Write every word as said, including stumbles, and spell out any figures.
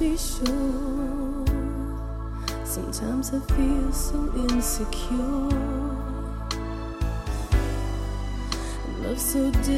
be sure. Sometimes I feel so insecure. Love so